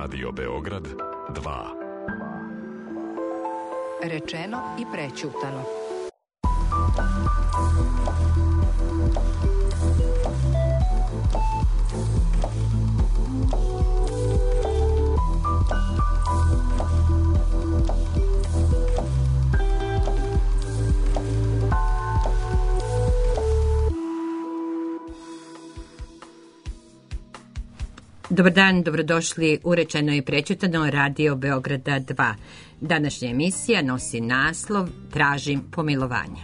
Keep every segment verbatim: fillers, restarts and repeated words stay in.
Radio Beograd dva. Rečeno i prećutano. Dobar dan, dobrodošli u Rečeno i prećutano Radio Beograda dva. Današnja emisija nosi naslov Tražim pomilovanje.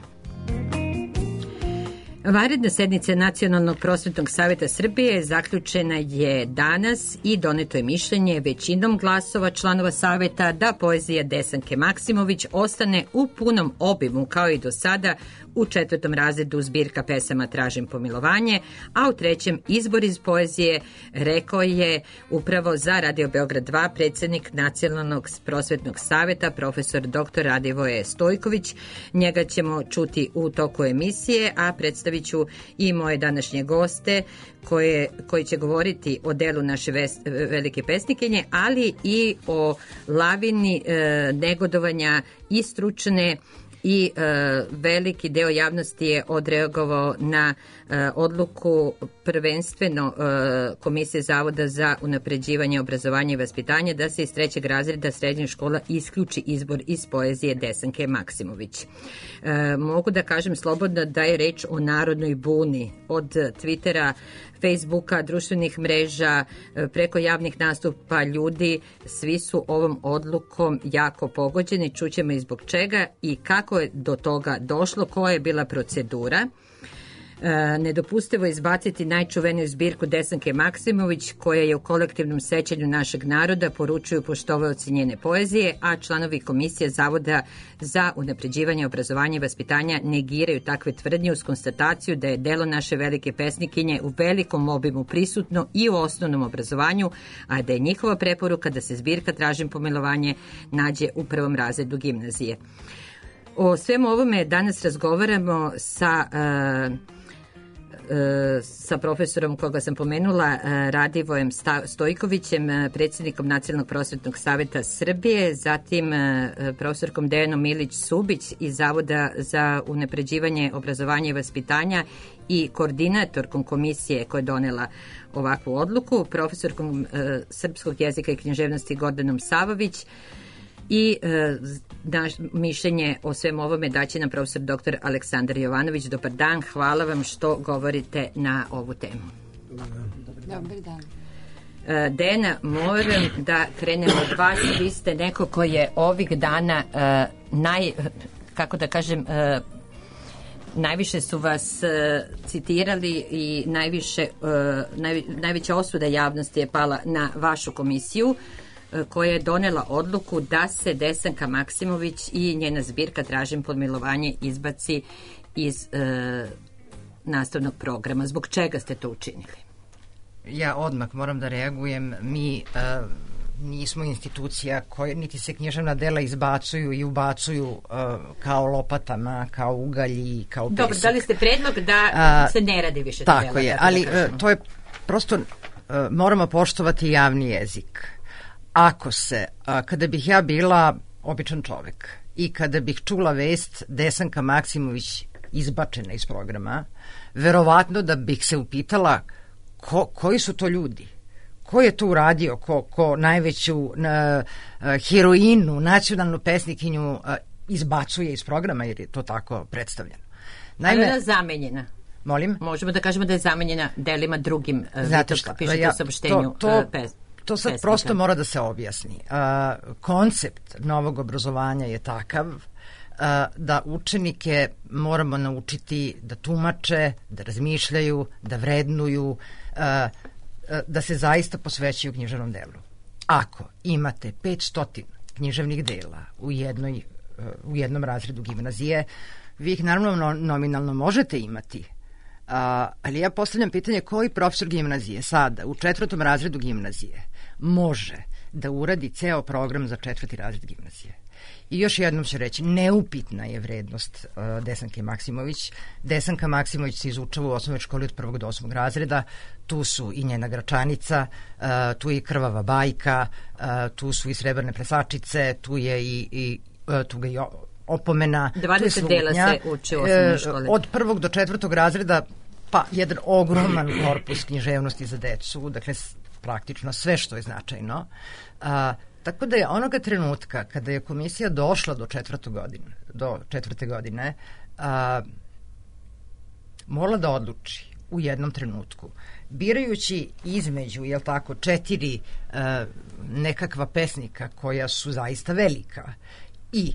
Vanredna sednica Nacionalnog prosvetnog saveta Srbije zaključena je danas i doneto je mišljenje većinom glasova članova saveta da poezija Desanke Maksimović ostane u punom obimu kao i do sada u četvrtom razredu zbirka pesama Tražim pomilovanje, a u trećem izbor iz poezije, rekao je upravo za Radio Beograd dva predsednik Nacionalnog prosvetnog saveta profesor doktor Radivoje Stojković. Njega ćemo čuti u toku emisije, a predstavit ću i moje današnje goste koje, koji će govoriti o delu naše ves, velike pesnikinje, ali i o lavini e, negodovanja i stručne i e, veliki deo javnosti je odreagovao na e, odluku prvenstveno e, Komisije Zavoda za unapređivanje obrazovanja i vaspitanja da se iz trećeg razreda srednje škola isključi izbor iz poezije Desanke Maksimović. E, mogu da kažem slobodno da je reč o narodnoj buni od Twittera, Facebooka, društvenih mreža, preko javnih nastupa ljudi, svi su ovom odlukom jako pogođeni, čućemo i zbog čega i kako je do toga došlo, koja je bila procedura. E, nedopustivo je izbaciti najčuveniju zbirku Desanke Maksimović, koja je u kolektivnom sećanju našeg naroda, poručuju poštovaoci njene poezije, a članovi Komisije Zavoda za unapređivanje obrazovanja i vaspitanja negiraju takve tvrdnje uz konstataciju da je delo naše velike pesnikinje u velikom obimu prisutno i u osnovnom obrazovanju, a da je njihova preporuka da se zbirka Tražim pomilovanje nađe u prvom razredu gimnazije. O svemu ovome danas razgovaramo sa uh, sa profesorom koga sam pomenula, Radivojem Stojkovićem, predsjednikom Nacionalnog prosvetnog saveta Srbije, zatim profesorkom Dejanom Milić-Subić iz Zavoda za unapređivanje obrazovanja i vaspitanja i koordinatorkom komisije koja je donela ovakvu odluku, profesorkom srpskog jezika i književnosti Gordanom Savović, i e, naš mišljenje o svemu ovome daće nam profesor doktor Aleksandar Jovanović. Dobar dan, hvala vam što govorite na ovu temu. Dobar dan. E, Dena, moram da krenemo od vas. Vi ste neko koji je ovih dana e, naj, kako da kažem, e, najviše su vas e, citirali i najviše, e, naj, najveća osuda javnosti je pala na vašu komisiju koja je donela odluku da se Desanka Maksimović i njena zbirka Tražim pomilovanje izbaci iz e, nastavnog programa. Zbog čega ste to učinili? Ja odmah moram da reagujem. Mi e, nismo institucija koja niti se književna dela izbacuju i ubacuju e, kao lopatama, kao ugalji, kao pesak. Dobro, dali ste predlog da a, se ne radi više tako dela. Je, tako je, ali da to je prosto, e, moramo poštovati javni jezik. Ako se, a, kada bih ja bila običan čovek i kada bih čula vest Desanka Maksimović izbačena iz programa, verovatno da bih se upitala ko, koji su to ljudi, ko je to uradio, ko, ko najveću a, a, heroinu, nacionalnu pesnikinju a, izbacuje iz programa, jer je to tako predstavljeno. Naime, ali ona zamenjena. Molim? Možemo da kažemo da je zamenjena delima drugim. Znate šta, pišete ja, u saopštenju to, to, pes. To sad pesnika. Prosto mora da se objasni. Uh, koncept novog obrazovanja je takav uh, da učenike moramo naučiti da tumače, da razmišljaju, da vrednuju, uh, uh, da se zaista posvećuju književnom delu. Ako imate petsto književnih dela u, jednoj, uh, u jednom razredu gimnazije, vi ih naravno nominalno možete imati, Uh, ali ja postavljam pitanje koji profesor gimnazije sada u četvrtom razredu gimnazije može da uradi ceo program za četvrti razred gimnazije. I još jednom ću reći, neupitna je vrednost uh, Desanke Maksimović. Desanka Maksimović se izučava u osnovnoj školi od prvog do osmog razreda, tu su i njena Gračanica, uh, tu je i Krvava bajka, uh, tu su i Srebrne plesačice, tu je i, i uh, tu ga i opomena. dvadeset dela se uči u osnovnoj školi. Od prvog do četvrtog razreda, pa jedan ogroman korpus književnosti za decu, dakle praktično sve što je značajno. A, tako da je onoga trenutka kada je komisija došla do četvrte godine, do četvrte godine, a, morala da odluči u jednom trenutku, birajući između, jel tako, četiri a, nekakva pesnika koja su zaista velika i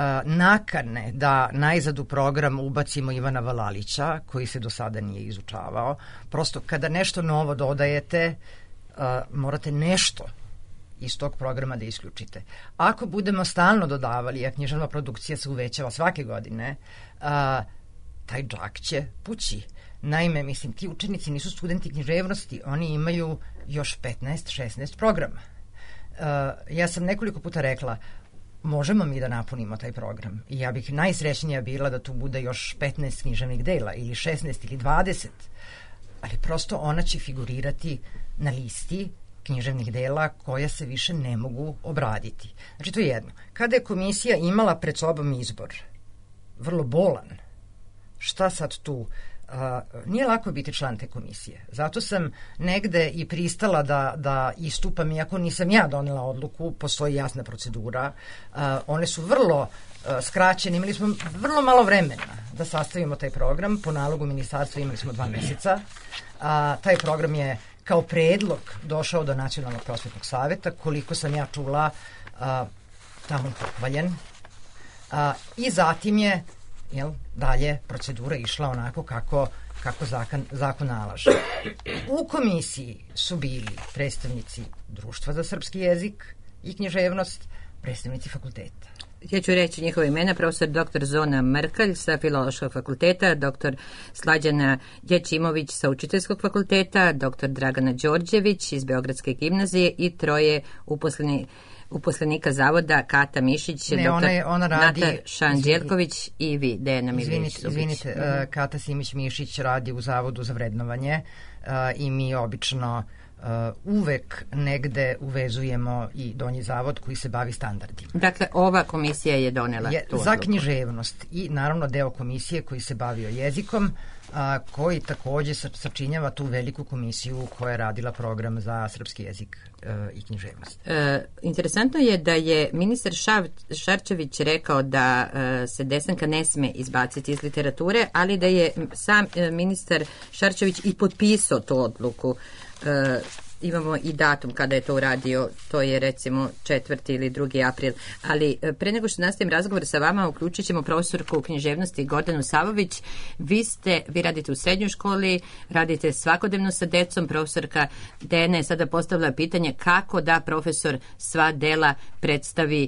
nakane da najzad u program ubacimo Ivana Valalića, koji se do sada nije izučavao. Prosto kada nešto novo dodajete, uh, morate nešto iz tog programa da isključite. Ako budemo stalno dodavali, a književna produkcija se uvećava svake godine, uh, taj džak će pući. Naime, mislim, ti učenici nisu studenti književnosti, oni imaju još petnaest šesnaest programa. Uh, ja sam nekoliko puta rekla, možemo mi da napunimo taj program i ja bih najsrećnija bila da tu bude još petnaest književnih dela ili šesnaest ili dvadeset, ali prosto ona će figurirati na listi književnih dela koja se više ne mogu obraditi. Znači to je jedno. Kada je komisija imala pred sobom izbor, vrlo bolan, šta sad tu? Uh, nije lako biti član te komisije. Zato sam negde i pristala da, da istupam, iako nisam ja donela odluku, postoji jasna procedura. Uh, one su vrlo uh, skraćene, imali smo vrlo malo vremena da sastavimo taj program. Po nalogu ministarstva imali smo dva meseca. Uh, taj program je kao predlog došao do Nacionalnog prosvetnog saveta. Koliko sam ja čula, uh, tamo pohvaljen. Uh, I zatim je jel, dalje procedura išla onako kako, kako zakon, zakon nalaže. U komisiji su bili predstavnici Društva za srpski jezik i književnost, predstavnici fakulteta. Ja ću reći njihove imena, profesor doktor Zona Mrkalj sa Filološkog fakulteta, doktor Slađana Dječimović sa Učiteljskog fakulteta, doktor Dragana Đorđević iz Beogradske gimnazije i troje uposleni uposlenika zavoda Kata Mišić, ne, doktor ona je, ona radi, Nataša Anđelković i vi, Dejana Milić. Izvinite, izvinite uh, Kata Simić-Mišić radi u Zavodu za vrednovanje uh, i mi obično uh, uvek negde uvezujemo i donji zavod koji se bavi standardima. Dakle, ova komisija je donela je, tu za odluku. književnost i naravno deo komisije koji se bavio jezikom, a, koji takođe sačinjava tu veliku komisiju koja je radila program za srpski jezik e, i književnost. E, interesantno je da je ministar Šav, Šarčević rekao da e, se Desanka ne sme izbaciti iz literature, ali da je sam e, ministar Šarčević i potpisao tu odluku. E, imamo i datum kada je to uradio, to je recimo četvrti ili drugi april, ali pre nego što nastavim razgovor sa vama, uključit ćemo profesorku u književnosti Gordanu Savović. Vi ste, vi radite u srednjoj školi, radite svakodnevno sa decom, profesorka Dena je sada postavila pitanje kako da profesor sva dela predstavi,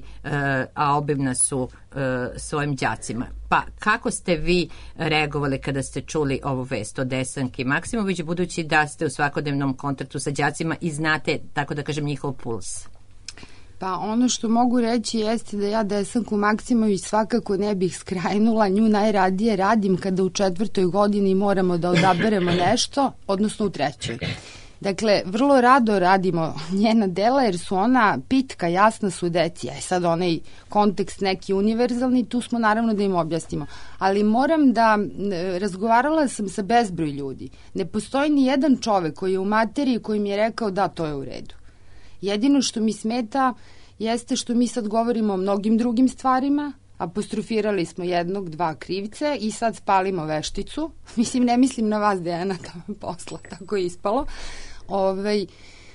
a obimna su svojim đacima. Pa kako ste vi reagovali kada ste čuli ovu vest o Desanki Maksimović, budući da ste u svakodnevnom kontaktu sa đacima i znate, tako da kažem, njihov puls? Pa ono što mogu reći jeste da ja Desanku Maksimović svakako ne bih skrajnula, nju najradije radim kada u četvrtoj godini moramo da odaberemo nešto, odnosno u trećoj. Dakle, vrlo rado radimo njena dela jer su ona pitka, jasna su deci. E sad onaj kontekst neki univerzalni, tu smo naravno da im objasnimo. Ali moram da, razgovarala sam sa bezbroj ljudi. Ne postoji ni jedan čovek koji je u materiji koji mi je rekao da, to je u redu. Jedino što mi smeta jeste što mi sad govorimo o mnogim drugim stvarima, apostrofirali smo jednog, dva krivce i sad spalimo vešticu. Mislim, ne mislim na vas, Dejana, tamo posla, tako je ispalo. Ovaj,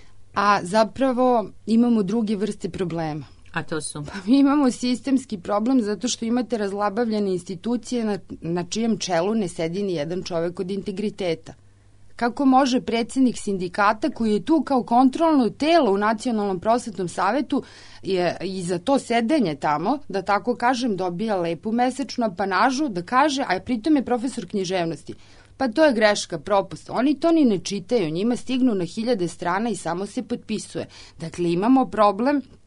a zapravo imamo druge vrste problema. A to su? Pa mi imamo sistemski problem zato što imate razlabavljene institucije na, na čijem čelu ne sedi ni jedan čovek od integriteta. Kako može predsjednik sindikata koji je tu kao kontrolno telo u Nacionalnom prosvetnom savetu je, i za to sedenje tamo, da tako kažem, dobija lepu mesečnu apanažu, da kaže, a pritom je profesor književnosti. Pa to je greška, propust. Oni to ni ne čitaju, njima stignu na hiljade strana i samo se potpisuje. Dakle, imamo problem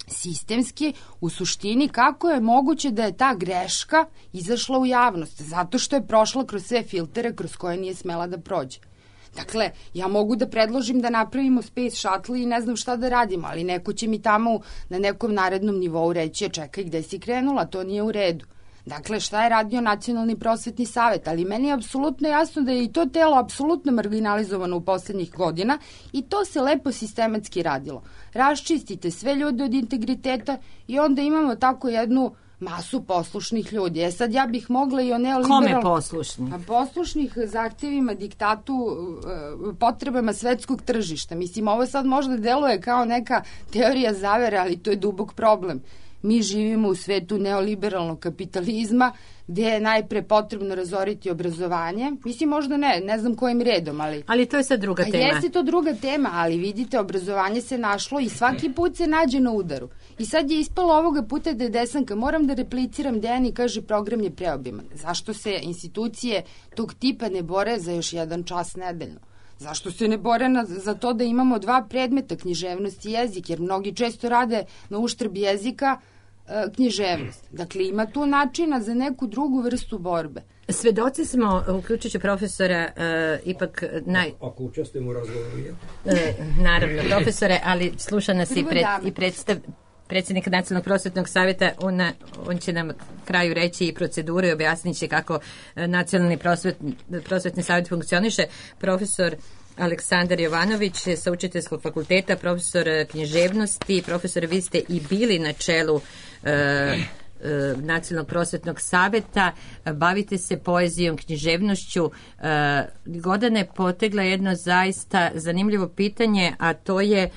sistemski, u suštini kako je moguće da je ta greška izašla u javnost, zato što je prošla kroz sve filtere kroz koje nije smela da prođe. Dakle, ja mogu da predložim da napravimo Space Shuttle i ne znam šta da radimo, ali neko će mi tamo na nekom narednom nivou reći, čekaj, gde si krenula, to nije u redu. Dakle, šta je radio Nacionalni prosvetni savet? Ali meni je apsolutno jasno da je i to telo apsolutno marginalizovano u poslednjih godina i to se lepo sistematski radilo. Raščistite sve ljude od integriteta i onda imamo tako jednu masu poslušnih ljudi. E sad ja bih mogla i o neoliberal... Kome poslušni? A poslušnih zahtevima, diktatu, potrebama svetskog tržišta. Mislim, ovo sad možda deluje kao neka teorija zavere, ali to je dubok problem. Mi živimo u svetu neoliberalnog kapitalizma, gde je najpre potrebno razoriti obrazovanje. Mislim, možda ne, ne znam kojim redom, ali... Ali to je sad druga tema. A jeste to druga tema, ali vidite, obrazovanje se našlo i svaki put se nađe na udaru. I sad je ispalo ovoga puta da je Desanka, moram da repliciram Dejani, kaže program je preobiman. Zašto se institucije tog tipa ne bore za još jedan čas nedeljno? Zašto se ne bore na, za to da imamo dva predmeta, književnost i jezik, jer mnogi često rade na uštrb jezika e, književnost. Dakle, ima tu načina za neku drugu vrstu borbe. Svedoci smo, uključujući profesora, e, ipak naj... Ako učestvujemo u razgovoru, je? E, naravno, profesore, ali sluša nas i, pred, i predstav... predsjednik Nacionalnog prosvetnog savjeta, on, on će nam kraju reći i proceduru i objasnit će kako Nacionalni prosvetni, prosvetni savjet funkcioniše. Profesor Aleksandar Jovanović sa Učiteljskog fakulteta, profesor književnosti, profesor, vi ste i bili na čelu e, Nacionalnog prosvetnog savjeta, bavite se poezijom, književnošću. Gordana je potegla jedno zaista zanimljivo pitanje, a to je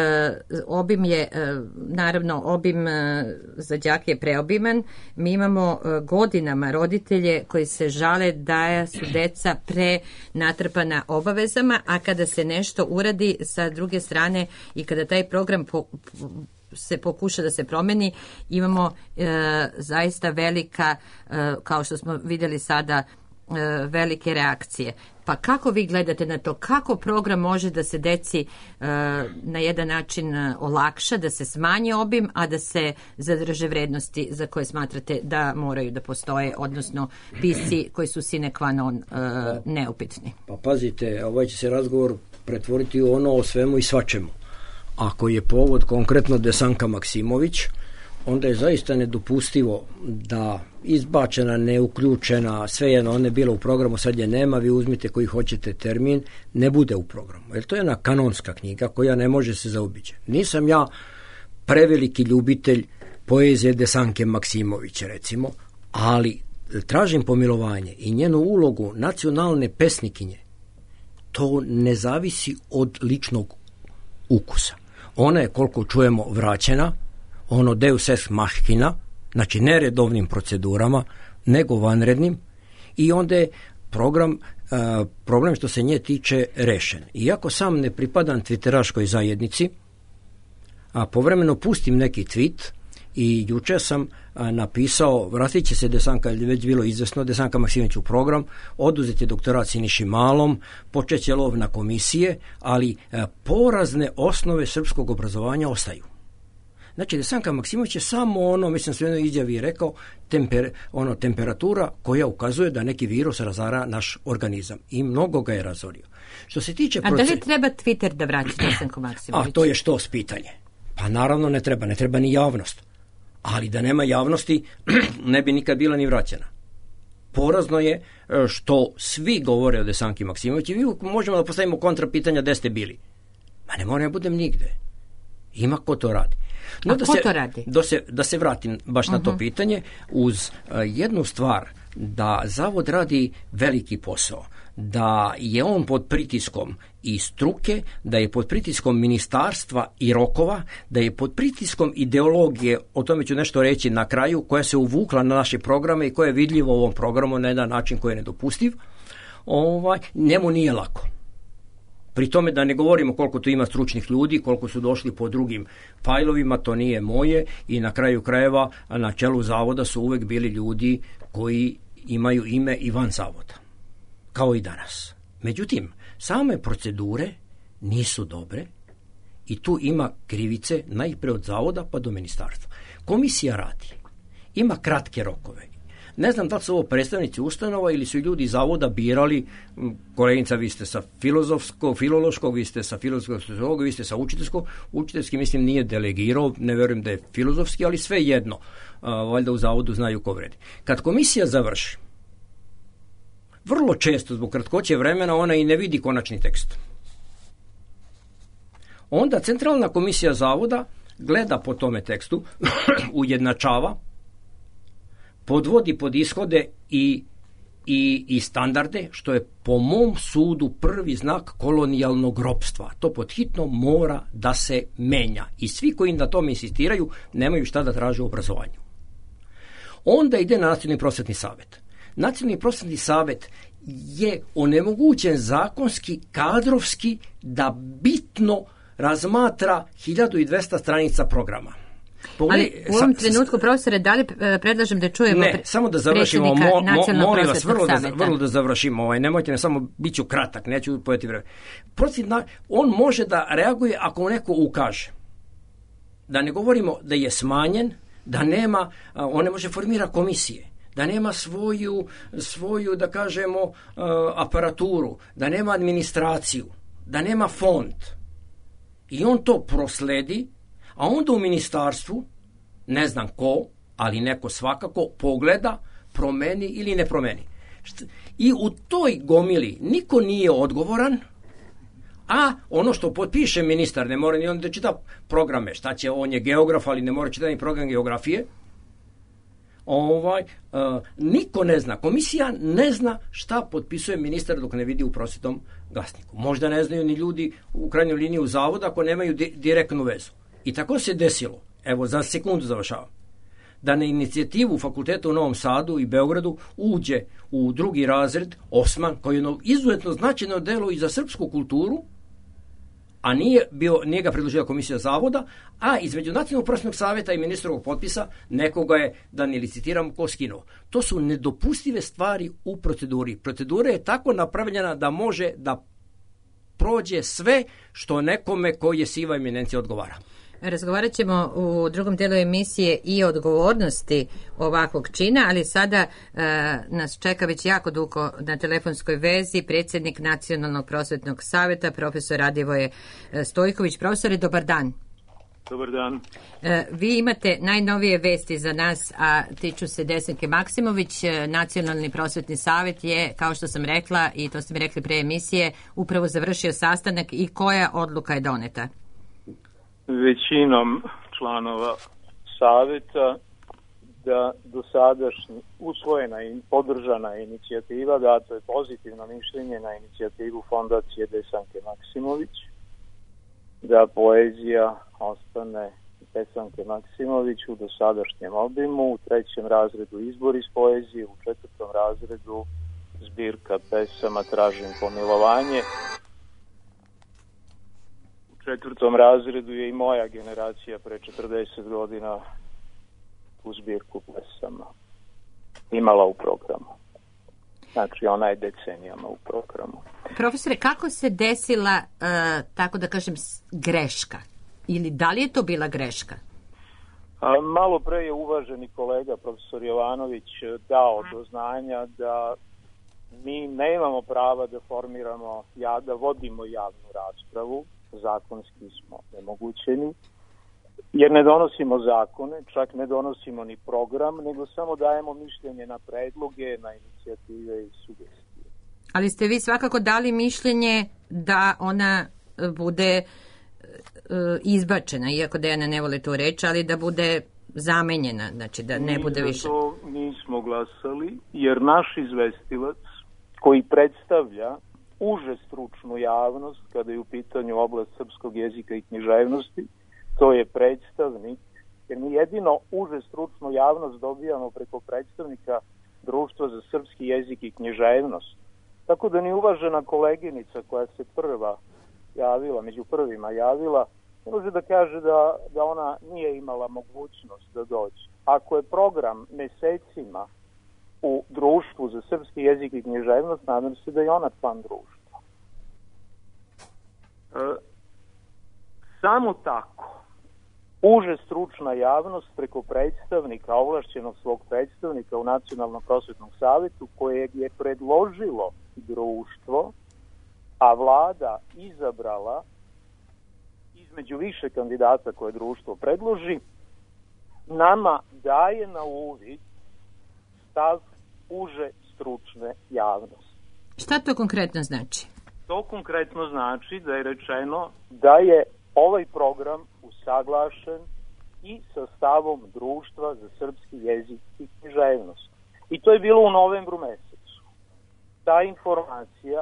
obim je, naravno obim za đake je preobiman. Mi imamo godinama roditelje koji se žale da su deca prenatrpana obavezama, a kada se nešto uradi sa druge strane i kada taj program po, se pokuša da se promeni, imamo e, zaista velika, e, kao što smo vidjeli sada, e, velike reakcije. Pa kako vi gledate na to? Kako program može da se deci e, na jedan način olakša, da se smanji obim, a da se zadrže vrednosti za koje smatrate da moraju da postoje, odnosno pisci koji su sine qua non e, neupitni? Pa pazite, ovaj će se razgovor pretvoriti u ono o svemu i svačemu. Ako je povod konkretno Desanka Maksimović, onda je zaista nedopustivo da izbačena, neuključena, svejedno, ona je bila u programu, sad je nema, vi uzmite koji hoćete termin, ne bude u programu. Jer to je jedna kanonska knjiga koja ne može se zaobići. Nisam ja preveliki ljubitelj poezije Desanke Maksimović, recimo, ali tražim pomilovanje i njenu ulogu nacionalne pesnikinje. To ne zavisi od ličnog ukusa. Ona je, koliko čujemo, vraćena, ono deus ex machina, znači ne redovnim procedurama, nego vanrednim, i onda je program, uh, problem što se nje tiče rešen. Iako sam ne pripadam twitteraškoj zajednici, a povremeno pustim neki tweet i juče sam a, napisao, vratit će se Desanka, ili već bilo izvesno, Desanka Maksimović u program, oduzeti doktorat Siniši Malom, počeće lov na komisije, ali a, porazne osnove srpskog obrazovanja ostaju. Znači, Desanka Maksimović je samo ono, mislim sve jedno izjavi rekao, temper, ono, temperatura koja ukazuje da neki virus razara naš organizam. I mnogo ga je razorio. Što se tiče A proces... da li treba Twitter da vraća Desanku Maksimović? A to je što s pitanje? Pa naravno ne treba, ne treba ni javnost. Ali da nema javnosti ne bi nikad bila ni vraćena. Porazno je što svi govore o Desanki Maksimović i mi možemo da postavimo kontra pitanja gde ste bili. Ma ne moram ja budem nigde. Ima ko to radi. No, A da ko se, to radi? Da se, da se vratim baš na to uh-huh. pitanje uz uh, jednu stvar, da Zavod radi veliki posao, da je on pod pritiskom i struke, da je pod pritiskom ministarstva i rokova, da je pod pritiskom ideologije, o tome ću nešto reći na kraju, koja se uvukla na naše programe i koja je vidljiva u ovom programu na jedan način koji je nedopustiv, ovaj, njemu nije lako. Pri tome da ne govorimo koliko tu ima stručnih ljudi, koliko su došli po drugim fajlovima, to nije moje, i na kraju krajeva na čelu zavoda su uvek bili ljudi koji imaju ime i van zavoda, kao i danas. Međutim, same procedure nisu dobre I tu ima krivice najpre od zavoda pa do ministarstva. Komisija radi. Ima kratke rokove. Ne znam da li su ovo predstavnici ustanova ili su ljudi iz zavoda birali, koleginica, vi ste sa filozofskog, filološkog, vi ste sa filozofskog, vi ste sa učiteljskog. Učiteljski, mislim, nije delegirao, ne verujem da je filozofski, ali sve jedno. A, valjda u zavodu znaju ko vredi. Kad komisija završi, vrlo često zbog kratkoće vremena ona i ne vidi konačni tekst. Onda centralna komisija zavoda gleda po tome tekstu, ujednačava, podvodi pod ishode i, i, i standarde, što je po mom sudu prvi znak kolonijalnog ropstva. To pod hitno mora da se menja. I svi koji na tome insistiraju nemaju šta da traže u obrazovanju. Onda ide na Nacionalni prosvetni savet. Nacionalni prosvetni savet je onemogućen zakonski, kadrovski da bitno razmatra hiljadu dvesta stranica programa. Pogledaj, ali u ovom sa, trenutku, profesore, da li predlažem da čujemo ne, samo da završimo, mo, mo, molim vas, vrlo da, vrlo da završimo, ovaj, nemojte me samo, bit ću kratak, neću pojeti vreme. On može da reaguje ako mu neko ukaže. Da ne govorimo da je smanjen, da nema, on ne može formira komisije, da nema svoju, svoju da kažemo, aparaturu, da nema administraciju, da nema fond. I on to prosledi, a onda u ministarstvu, ne znam ko, ali neko svakako pogleda, promeni ili ne promeni. I u toj gomili niko nije odgovoran, a ono što potpiše ministar, ne mora ni on da čita programe, šta će, on je geograf, ali ne mora čitati ni program geografije, ovaj, uh, niko ne zna, komisija ne zna šta potpisuje ministar dok ne vidi u prosvetnom glasniku. Možda ne znaju ni ljudi u krajnjoj liniji u zavodu ako nemaju di- direktnu vezu. I tako se desilo, evo za sekundu završavam, da na inicijativu fakulteta u Novom Sadu i Beogradu uđe u drugi razred Osman, koji je izuzetno značajno delo i za srpsku kulturu, a nije, bio, nije ga predložila komisija zavoda, a između Nacionalnog prosvetnog saveta i ministrovog potpisa nekoga je, da ne licitiram, ko skinuo. To su nedopustive stvari u proceduri. Procedura je tako napravljena da može da prođe sve što nekome koji je siva eminencija odgovara. Razgovarat ćemo u drugom delu emisije i o odgovornosti ovakvog čina, ali sada e, nas čeka već jako dugo na telefonskoj vezi predsjednik Nacionalnog prosvetnog saveta, profesor Radivoje Stojković. Profesore, dobar dan. Dobar dan. E, vi imate najnovije vesti za nas, a tiču se Desanke Maksimović. Nacionalni prosvetni savet je, kao što sam rekla, i to ste mi rekli pre emisije, upravo završio sastanak i koja odluka je doneta? Većinom članova saveta da dosadašnji usvojena i podržana inicijativa, dato je pozitivno mišljenje na inicijativu Fondacije Desanke Maksimović, da poezija ostane Desanke Maksimović u dosadašnjem obimu, u trećem razredu izbor iz poezije, u četvrtom razredu zbirka pesama Tražim pomilovanje. U četvrtom razredu je i moja generacija pre četrdeset godina tu zbirku pesama imala u programu. Znači, ona je decenijama u programu. Profesore, kako se desila, uh, tako da kažem, greška? Ili da li je to bila greška? A, malo pre je uvaženi kolega, profesor Jovanović, dao do znanja da mi nemamo prava da formiramo, ja, da vodimo javnu raspravu, zakonski smo nemogućeni, jer ne donosimo zakone, čak ne donosimo ni program, nego samo dajemo mišljenje na predloge, na inicijative i sugestije. Ali ste vi svakako dali mišljenje da ona bude uh, izbačena, iako Dejana ne voli tu reč, ali da bude zamenjena, znači da ne Mi bude više. Mi za to nismo glasali, jer naš izvestilac, koji predstavlja uže stručnu javnost kada je u pitanju oblast srpskog jezika i književnosti, to je predstavnik, jer mi jedino uže stručnu javnost dobijamo preko predstavnika Društva za srpski jezik i književnost. Tako da ni uvažena koleginica koja se prva javila, među prvima javila, ne može da kaže da, da ona nije imala mogućnost da dođe. Ako je program mesecima u Društvu za srpski jezik i književnost, nadam se da je ona član društva. Samo tako uže stručna javnost preko predstavnika, ovlašćenog svog predstavnika u Nacionalnom prosvetnom savetu, kojeg je predložilo društvo, a vlada izabrala između više kandidata koje društvo predloži, nama daje na uvid stav uže stručne javnosti. Šta to konkretno znači? To konkretno znači da je rečeno da je ovaj program usaglašen i sa stavom Društva za srpski jezik i književnost. I to je bilo u novembru mesecu. Ta informacija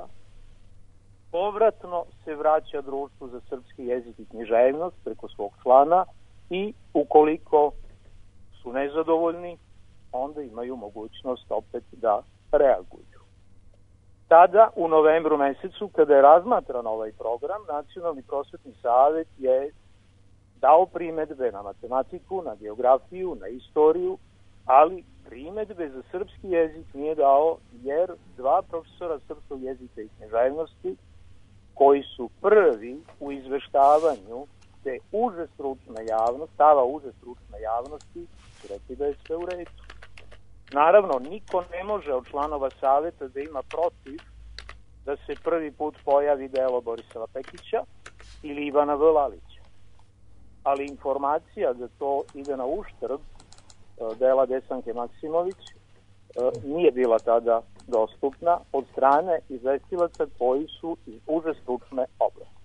povratno se vraća Društvu za srpski jezik i književnost preko svog člana i ukoliko su nezadovoljni, onda imaju mogućnost opet da reaguju. Tada, u novembru mesecu, kada je razmatran ovaj program, Nacionalni prosvetni savet je dao primedbe na matematiku, na geografiju, na istoriju, ali primedbe za srpski jezik nije dao jer dva profesora srpskog jezika i književnosti, koji su prvi u izveštavanju te uže stručne javnosti, stava uže stručne javnosti, su rekli da je sve u redu. Naravno, niko ne može od članova saveta da ima protiv da se prvi put pojavi delo Borisova Pekića ili Ivana V. Lalića. Ali informacija da to ide na uštrb dela Desanke Maksimović nije bila tada dostupna od strane izvestilaca koji su iz uže stručne oblasti.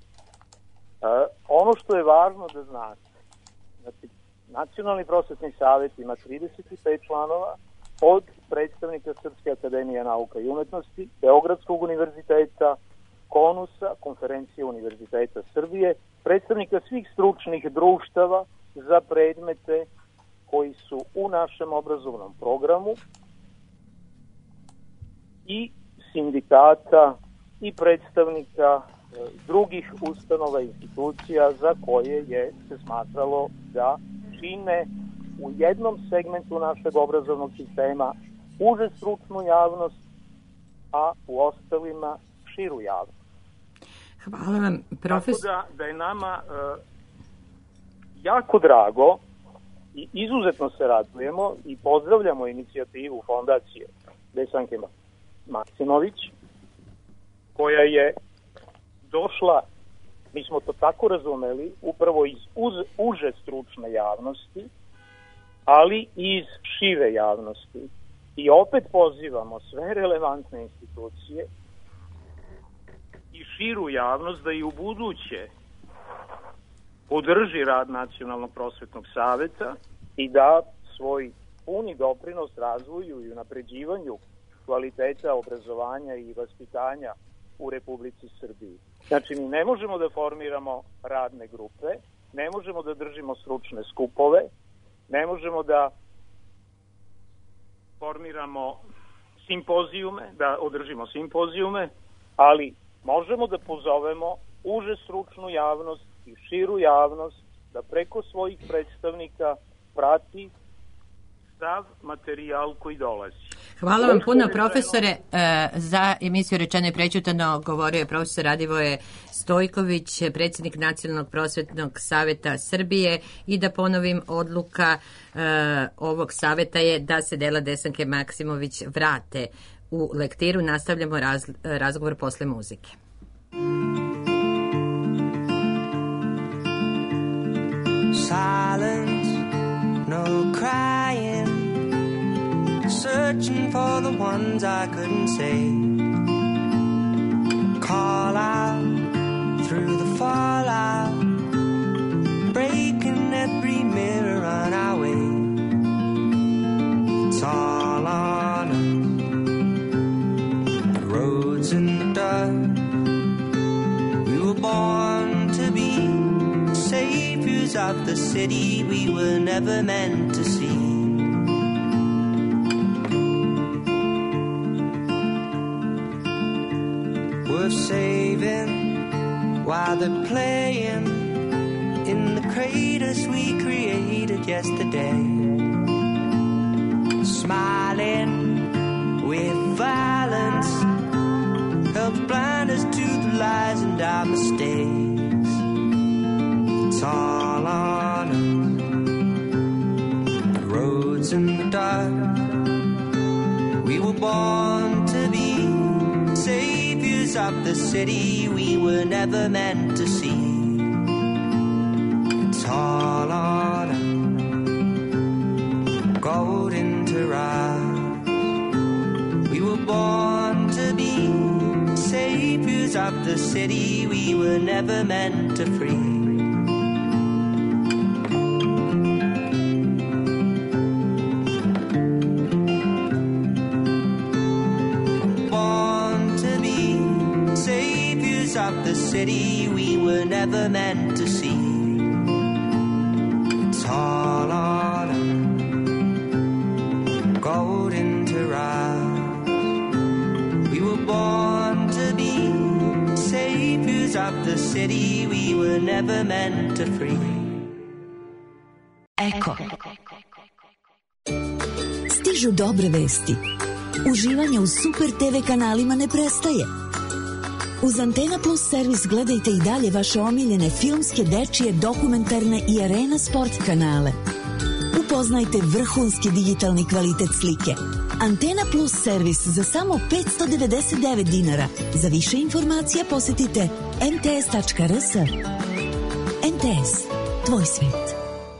Ono što je važno da znate, znači, Nacionalni prosvetni savet ima trideset pet članova, od predstavnika Srpske akademije nauka i umetnosti, Beogradskog univerziteta, Konusa, Konferencije univerziteta Srbije, predstavnika svih stručnih društava za predmete koji su u našem obrazovnom programu i sindikata i predstavnika drugih ustanova i institucija za koje je se smatralo da čine u jednom segmentu našeg obrazovnog sistema uže stručnu javnost, a u ostalima širu javnost. Hvala vam, profesor. Tako da, da je nama e, jako drago i izuzetno se radujemo i pozdravljamo inicijativu Fondacije Desanke Maksimović, koja je došla, mi smo to tako razumeli, upravo iz uz, uže stručne javnosti, ali i iz šire javnosti. I opet pozivamo sve relevantne institucije i širu javnost da i u buduće podrži rad Nacionalnog prosvetnog saveta i da svoj puni doprinos razvoju i unapređivanju kvaliteta obrazovanja i vaspitanja u Republici Srbiji. Znači, mi ne možemo da formiramo radne grupe, ne možemo da držimo stručne skupove, ne možemo da formiramo simpozijume, da održimo simpozijume, ali možemo da pozovemo uže stručnu javnost i širu javnost da preko svojih predstavnika prati sav materijal koji dolazi. Hvala vam puno, profesore. Za emisiju Rečeno i prećutano govorio je profesor Radivoje Stojković, predsjednik Nacionalnog prosvetnog saveta Srbije, i da ponovim, odluka ovog saveta je da se dela Desanke Maksimović vrate u lektiru. Nastavljamo raz, razgovor posle muzike. Silence, no crying, searching for the ones I couldn't say. Call out through the fallout, breaking every mirror on our way. It's all on us, the roads in the dark. We were born to be saviors of the city we were never meant to see. Worth saving while they're playing in the craters we created yesterday. Smiling with violence helps blind us to the lies and our mistakes. It's all on us. The roads in the dark. We were born to be saviors of the city we were never meant to see. It's all on us. Golden to rise. We were born to be saviors of the city we were never meant to free. Born to be saviors of the city we were never meant to see. It's all on us. Golden to rise. We were born to be saviors of the city we were never meant to free. Eko. Stižu dobre vesti. Uživanje u Super te ve kanalima ne prestaje. Uz Antena Plus servis gledajte i dalje vaše omiljene filmske, dečije, dokumentarne i arena sport kanale. Upoznajte vrhunski digitalni kvalitet slike. Antena Plus servis za samo petsto devedeset devet dinara. Za više informacija posetite em te es tačka er es. em te es, tvoj svet.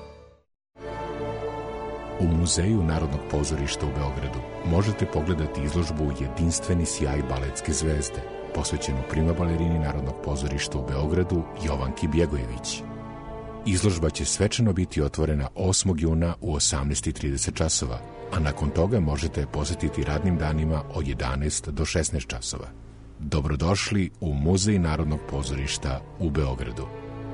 U Muzeju Narodnog pozorišta u Beogradu možete pogledati izložbu Jedinstveni sjaj baletske zvezde, posvećenu prima balerini Narodnog pozorišta u Beogradu Jovanki Bjegojević. Izložba će svečano biti otvorena osmog juna u osamnaest i trideset časova, a nakon toga možete posetiti radnim danima od jedanaest do šesnaest časova. Dobrodošli u Muzej Narodnog pozorišta u Beogradu.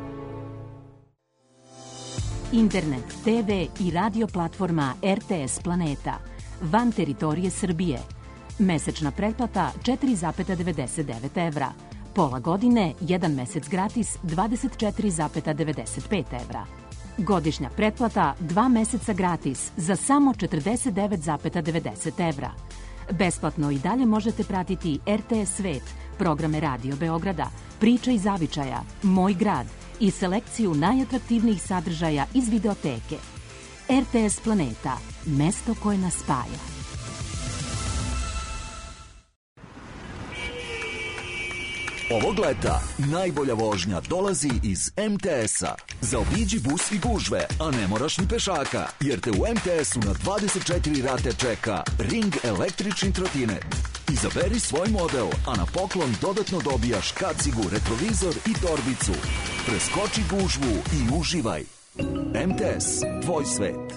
Internet, te ve i radio platforma er te es Planeta, van teritorije Srbije. Mesečna pretplata četiri zarez devedeset devet evra. Pola godine, jedan mesec gratis, dvadeset četiri zarez devedeset pet evra. Godišnja pretplata, dva meseca gratis, za samo četrdeset devet zarez devedeset evra. Besplatno i dalje možete pratiti er te es Svet, programe Radio Beograda, Priča iz zavičaja, Moj grad i selekciju najatraktivnijih sadržaja iz videoteke. er te es Planeta, mesto koje nas spaja. Ovog leta najbolja vožnja dolazi iz em te es-a. Zaobiđi bus i gužve, a ne moraš ni pešaka, jer te u em te es-u na dvadeset četiri rate čeka Ring električni trotinet. Izaberi svoj model, a na poklon dodatno dobijaš kacigu, retrovizor i torbicu. Preskoči gužvu i uživaj. em te es, tvoj svet.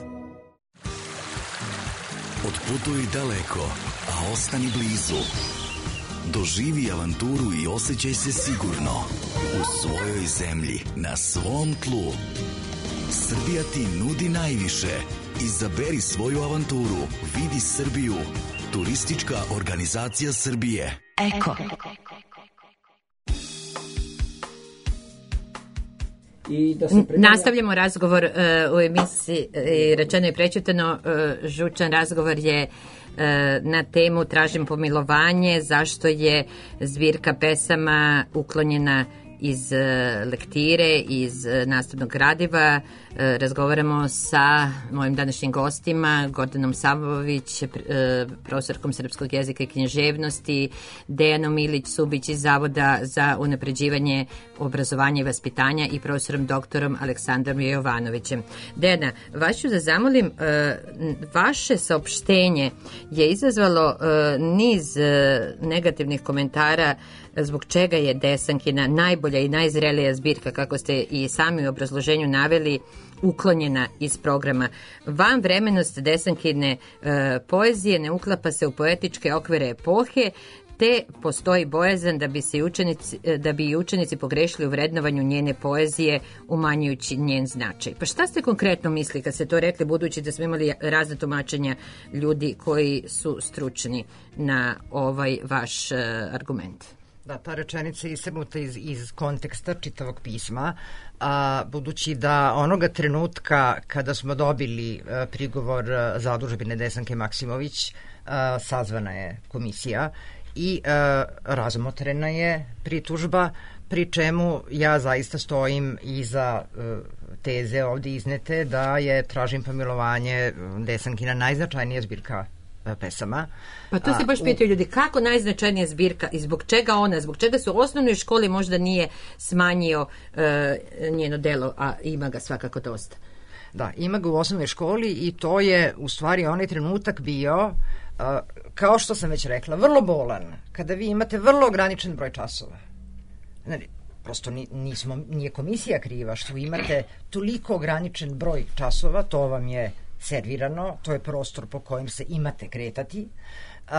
Otputuj daleko, a ostani blizu. Doživi avanturu i osjećaj se sigurno u svojoj zemlji, na svom tlu. Srbija ti nudi najviše. Izaberi svoju avanturu. Vidi Srbiju. Turistička organizacija Srbije. Eko. I da se predavlja... Nastavljamo razgovor uh, u emisiji uh, Rečeno i prećutano. Uh, žučan razgovor je uh, na temu Tražim pomilovanje, zašto je zbirka pesama uklonjena iz lektire, iz nastavnog gradiva. Razgovaramo sa mojim današnjim gostima, Gordanom Sabović, profesorkom srpskog jezika i književnosti, Dejanom Ilić-Subić iz Zavoda za unapređivanje obrazovanja i vaspitanja i profesorom doktorom Aleksandrom Jovanovićem. Dejana, vas ću da zamolim, vaše saopštenje je izazvalo niz negativnih komentara zbog čega je Desankina najbolja i najzrelija zbirka, kako ste i sami u obrazloženju naveli, uklonjena iz programa. Van vremenost Desankine e, poezije ne uklapa se u poetičke okvire epohe, te postoji bojazan da bi se i učenici, da bi i učenici pogrešili u vrednovanju njene poezije, umanjujući njen značaj. Pa šta ste konkretno mislili kad ste to rekli, budući da smo imali razne tumačenja ljudi koji su stručni na ovaj vaš uh, argument? Da, ta rečenica je isrnuta iz, iz konteksta čitavog pisma, a, budući da onoga trenutka kada smo dobili a, prigovor zadužbine Desanke Maksimović, a, sazvana je komisija i a, razmotrena je pritužba, pri čemu ja zaista stojim iza teze ovdje iznete da je Tražim pomilovanje Desankina najznačajnija zbirka pesama. Pa to se baš pitaju ljudi, kako najznačajnija zbirka i zbog čega ona, zbog čega se u osnovnoj školi možda nije smanjio uh, njeno delo, a ima ga svakako dosta. Da, ima ga u osnovnoj školi i to je u stvari onaj trenutak bio, uh, kao što sam već rekla, vrlo bolan, kada vi imate vrlo ograničen broj časova. Znači, prosto nismo, nije komisija kriva što imate toliko ograničen broj časova, to vam je servirano, to je prostor po kojem se imate kretati. Uh,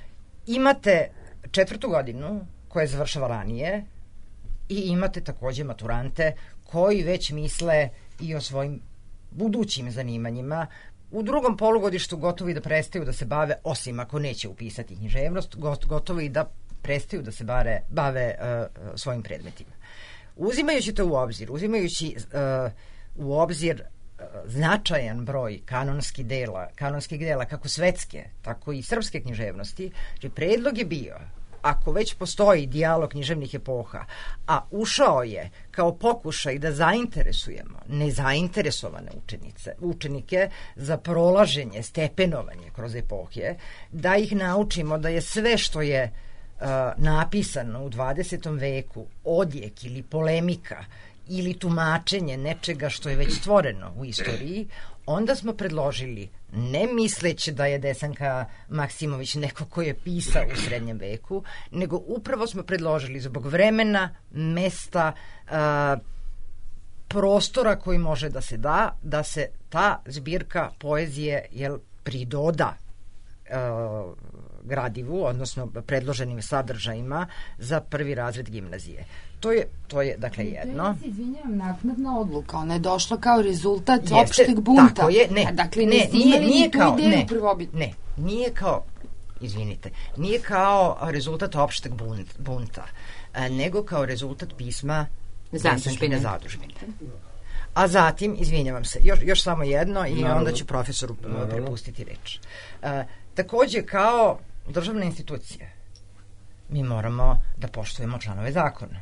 imate četvrtu godinu koja završava ranije i imate takođe maturante koji već misle i o svojim budućim zanimanjima. U drugom polugodištu gotovo i da prestaju da se bave, osim ako neće upisati književnost, gotovo i da prestaju da se bare, bave uh, svojim predmetima. Uzimajući to u obzir, uzimajući uh, u obzir značajan broj kanonskih dela, kanonskih dela kako svetske, tako i srpske književnosti, znači predlog je bio, ako već postoji dijalog književnih epoha, a ušao je kao pokušaj da zainteresujemo nezainteresovane učenice, učenike za prolaženje, stepenovanje kroz epohe, da ih naučimo da je sve što je uh, napisano u dvadesetom veku odjek ili polemika ili tumačenje nečega što je već stvoreno u istoriji, onda smo predložili, ne misleći da je Desanka Maksimović neko ko je pisao u srednjem veku, nego upravo smo predložili zbog vremena, mesta, a, prostora koji može da se da, da se ta zbirka poezije jel, pridoda a, gradivu, odnosno predloženim sadržajima za prvi razred gimnazije. To je, to je dakle, jedno. To je, ja se izvinjavam, naknadna odluka. Ona je došla kao rezultat Jeste, opšteg bunta. Tako je, ne. A, dakle, ne, ne, nije, nije kao, ne, prvobitno. ne, nije kao, izvinite, nije kao rezultat opšteg bunta, nego kao rezultat pisma Desankine zadužbine. A zatim, izvinjavam se, još, još samo jedno i Naravno. onda ću profesoru Naravno. prepustiti reč. A, takođe, kao državna institucija, mi moramo da poštujemo članove zakona.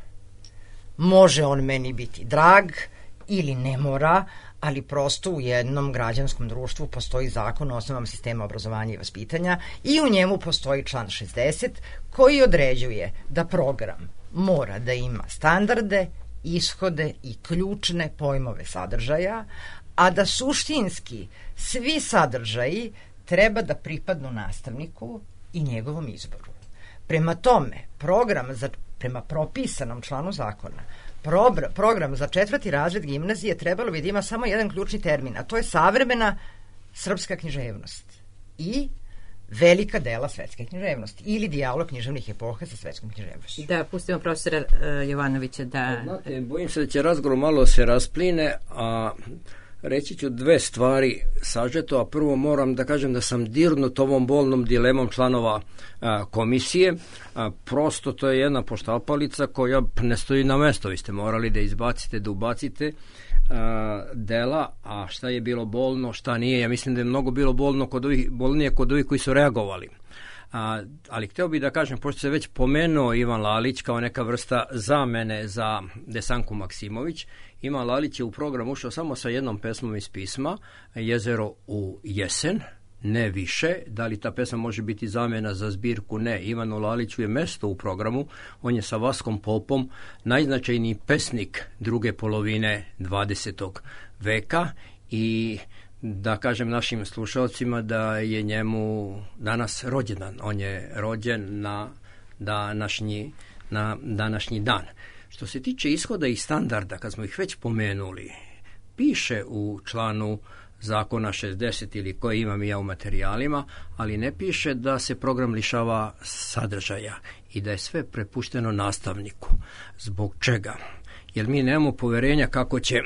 Može on meni biti drag ili ne mora, ali prosto u jednom građanskom društvu postoji zakon o osnovama sistema obrazovanja i vaspitanja i u njemu postoji član šezdeset koji određuje da program mora da ima standarde, ishode i ključne pojmove sadržaja, a da suštinski svi sadržaji treba da pripadnu nastavniku i njegovom izboru. Prema tome, program za, prema propisanom članu zakona, pro, program za četvrti razred gimnazije trebalo bi da ima samo jedan ključni termin, a to je savremena srpska književnost i velika dela svetske književnosti ili dijalog književnih epoha sa svetskom književnošću. Da, pustimo profesora uh, Jovanovića da... Znate, bojim se da će razgovor malo se raspline, a reći ću dve stvari sažeto, a prvo moram da kažem da sam dirnut ovom bolnom dilemom članova a, komisije. A, prosto to je jedna poštapalica koja ne stoji na mesto. Vi ste morali da izbacite, da ubacite a, dela, a šta je bilo bolno, šta nije. Ja mislim da je mnogo bilo bolno kod ovih, bolnije kod ovih koji su reagovali. A, ali hteo bih da kažem, pošto se već pomenuo Ivan Lalić kao neka vrsta zamene za Desanku Maksimović, Ivan Lalić je u program ušao samo sa jednom pesmom iz pisma, Jezero u jesen, ne više. Da li ta pesma može biti zamena za zbirku? Ne. Ivanu Laliću je mesto u programu, on je sa Vaskom Popom najznačajniji pesnik druge polovine dvadesetog veka i da kažem našim slušalcima da je njemu danas rođendan. On je rođen na današnji, na današnji dan. Što se tiče ishoda i standarda, kad smo ih već pomenuli, piše u članu zakona šezdeset ili koje imam ja u materijalima, ali ne piše da se program lišava sadržaja i da je sve prepušteno nastavniku. Zbog čega? Jer mi nemamo poverenja kako će